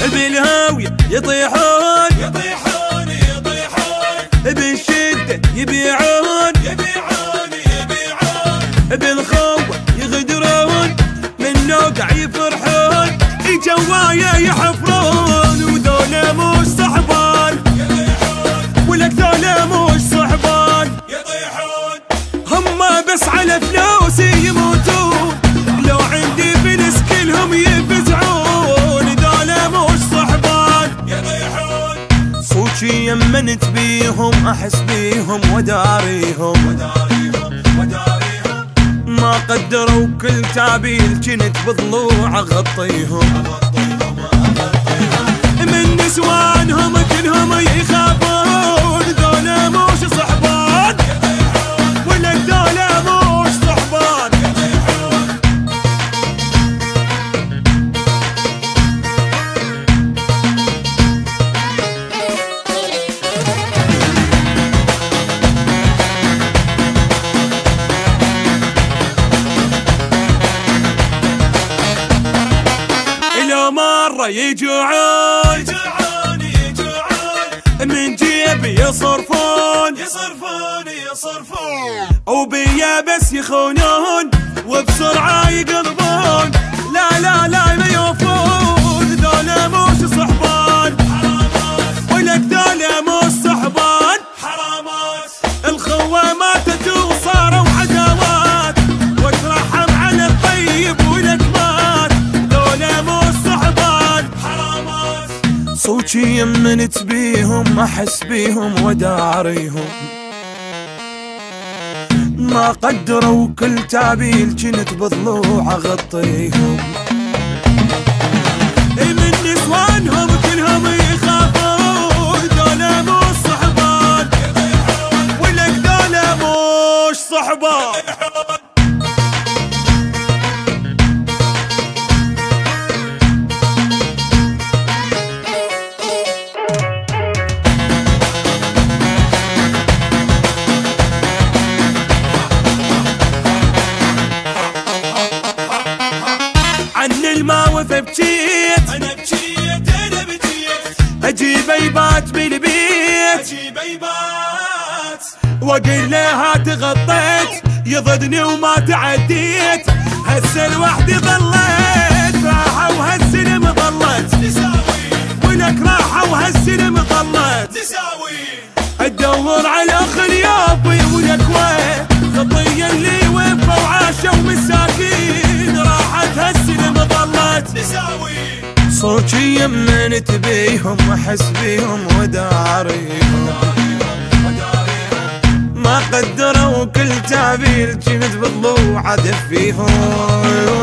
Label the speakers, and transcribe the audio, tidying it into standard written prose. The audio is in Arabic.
Speaker 1: بالهاوية يطيحون
Speaker 2: يطيحون يطيحون،
Speaker 1: بالشدة يبيعون
Speaker 2: يبيعون يبيعون،
Speaker 1: بالخوة يغدرون من نوقع يفرحون جوايا يحفرون وذولا مش صحبان
Speaker 2: يطيحون
Speaker 1: ولك ذولا مش صحبان
Speaker 2: يطيحون،
Speaker 1: هم بس على فلوسي يموتون لو عندي فلس كلهم يفزعون ذولا مش صحبان
Speaker 2: يطيحون.
Speaker 1: صوتي يمنت بيهم احس بيهم وداريهم
Speaker 2: وداريهم
Speaker 1: ما قدروا كل تعبيل جنت بضلوع اغطيهم من نسوانهم كلهم يخافون ذولا مش صحبان ولك ذولا مش صحبان لو مرة يجوعون
Speaker 2: يجوعون يجوعون،
Speaker 1: من جيبي يصرفون
Speaker 2: يصرفون
Speaker 1: وبيا بس يخونون وبسرعة يقلبون لا لا لا ما يوفون ذولا مش صحبان ولك ذولا مش صحبان
Speaker 2: حرامات،
Speaker 1: الخوة ماتت وصاروا عداوات وترحم على الطيب ولك مات ذولا مش صحبان
Speaker 2: حرامات.
Speaker 1: صوتي يمنت بيهم احس بيهم وداريهم ما قدروا كل تعبيل جنت بضلوع اغطيهم من نسوانهم كلهم يخافون ذولا مش صحبان ولك ذولا مش صحبان عن الماوف بجيت
Speaker 2: أنا بجيت
Speaker 1: اجيب يبات بالبيت
Speaker 2: أجيب يبات،
Speaker 1: واقول له تغطيت يضدني وما تعديت هسه لوحدي ظليت راحة وهالسلم ظلت
Speaker 2: تساوي
Speaker 1: ولك راحة وهالسلم ظلت
Speaker 2: تساوي،
Speaker 1: ادور على خليابي ولك وين خطية اللي وفوا وعاشوا مساكين راحت هالسلم ظلت
Speaker 2: تساوي.
Speaker 1: صوتي يمنت بيهم احس بيهم وداريهم ما قدروا كل تعبير جنت بالضوء عدف فيهم